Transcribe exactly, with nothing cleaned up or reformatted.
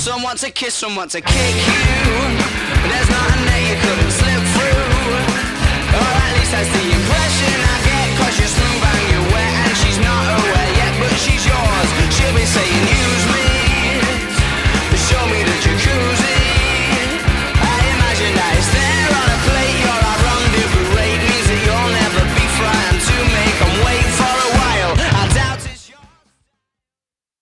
Someone to kiss, someone to kick you. There's nothing that you could